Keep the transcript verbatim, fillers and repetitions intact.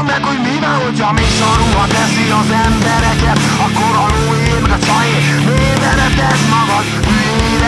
meg, hogy mivel, hogyha még sarúha teszi az embereket, akkor a lóé meg a csajé, mivel tedd magad hülyére.